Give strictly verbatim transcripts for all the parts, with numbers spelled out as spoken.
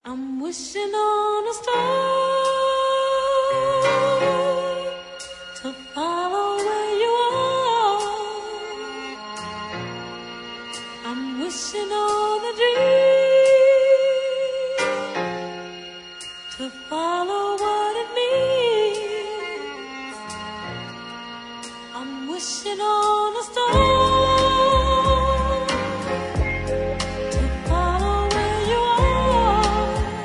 I'm wishing on a star to follow where you are. I'm wishing on a dream to follow what it means. I'm wishing on a star to follow where you are.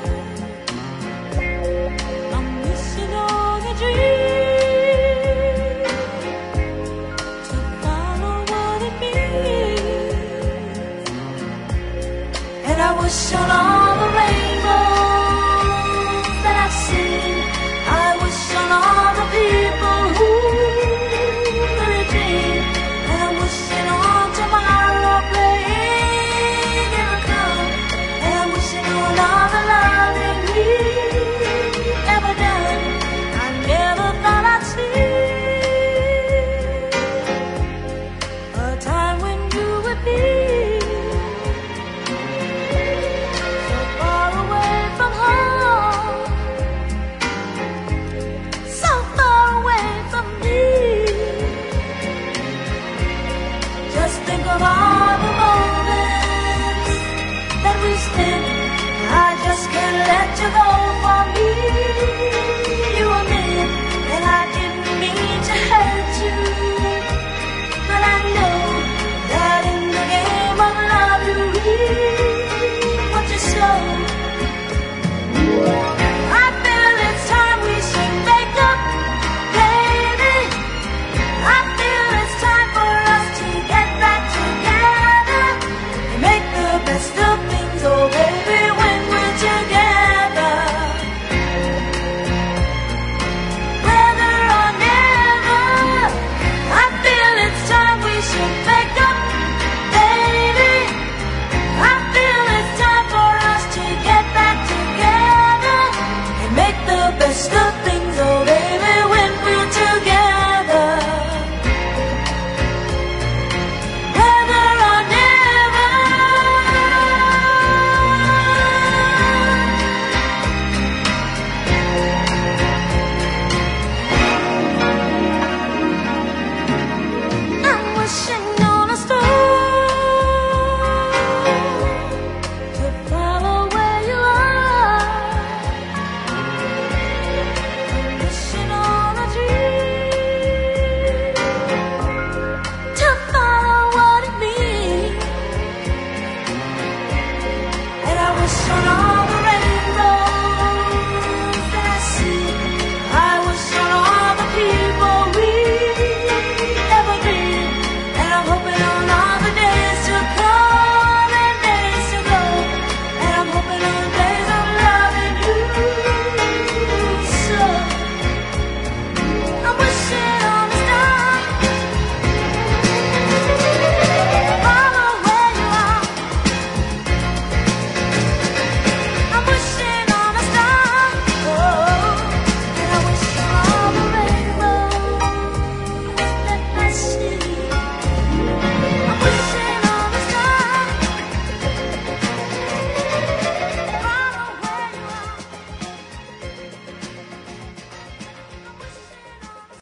I'm wishing on a dream to follow what it means. And I wish on all the rainbows that I've seen. I wish on all the people who really dream. And I'm wishing on tomorrow rain ever come. And I'm wishing on all the love that we've ever done. I never thought I'd see a time when you would be so far away from home, so far away from me. Just think of all the moments that we spent. I just can't let you go.